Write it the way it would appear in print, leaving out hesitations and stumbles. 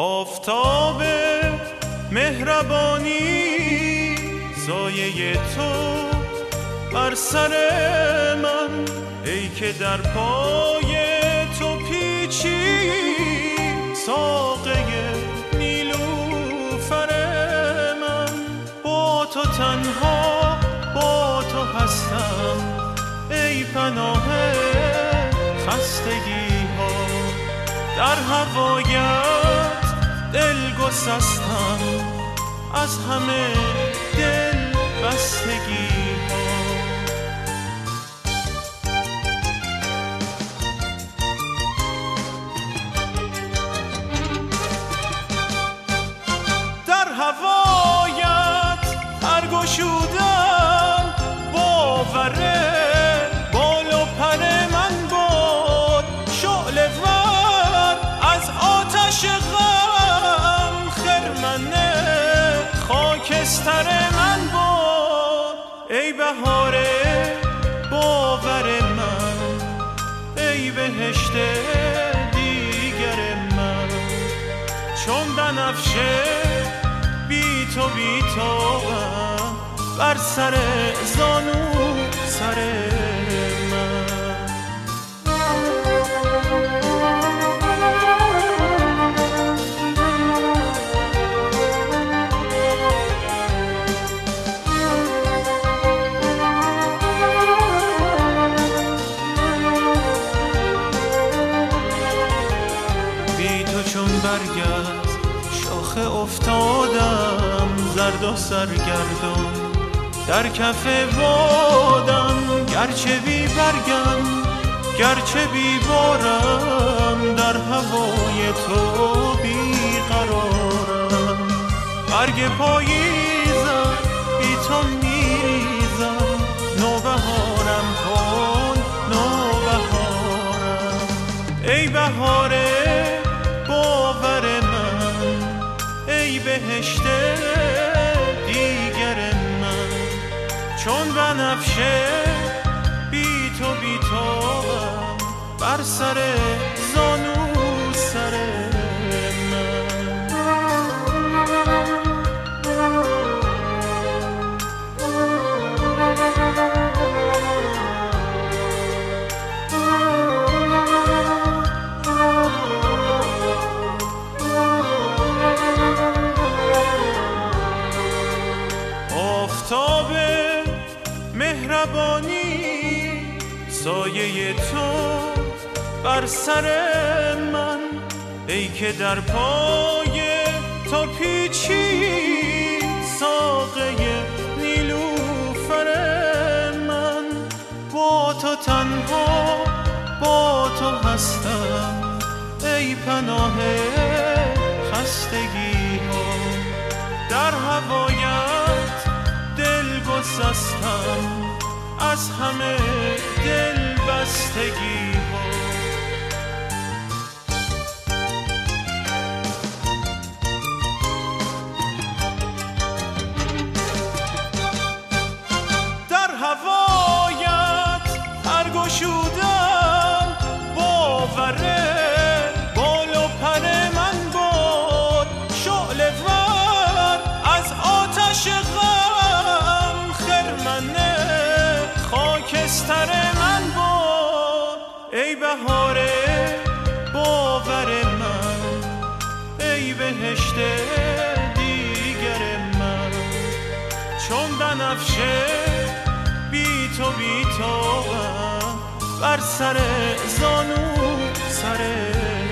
آفتاب مهربانی سایه تو بر سر من، ای که در پای تو پیچی ساقه نیلوفر من. با تو تنها با تو هستم ای پناه خستگی ها، در هوایت دل گسستم از همه دل بستگی ها. در هوایت پرگشودم باوره بال و پر من بود، شعله ور از آتش غم خرمن خاکستر من بود. ای بهار باور من، ای بهشت دیگر من، چون بنفشه بی تو بی تو بر سر زانو سر من. بی تو چون برگرد شاخه افتادم، زرد و سرگردان در کف بادم، گرچه بی برگم گرچه بی بارم، در هوای تو بی قرارم. برگ پاییزم بی تو میریزم، نوبهارم کن نوبهارم. ای بهار باور من، ای بهشت دیگر من، چون بنفشه بی تو بی تو بر سر زانو سر من. آفتاب مهربانی سایه تو بر سر من، ای که در پای تو پیچی ساقه نیلوفر من. با تو تنها با تو هستم ای پناه خستگی ها، در هوایت دل گسستم از همه دل بستگی ها. در هوایت پرگشودم باوره بال و پر من بود، شعله ور از آتش غم خرمن خاکستر من بود. ای بهار باور من، ای بهشت دیگر من، چون بنفشه بی تو بی تو بر سر زانو سر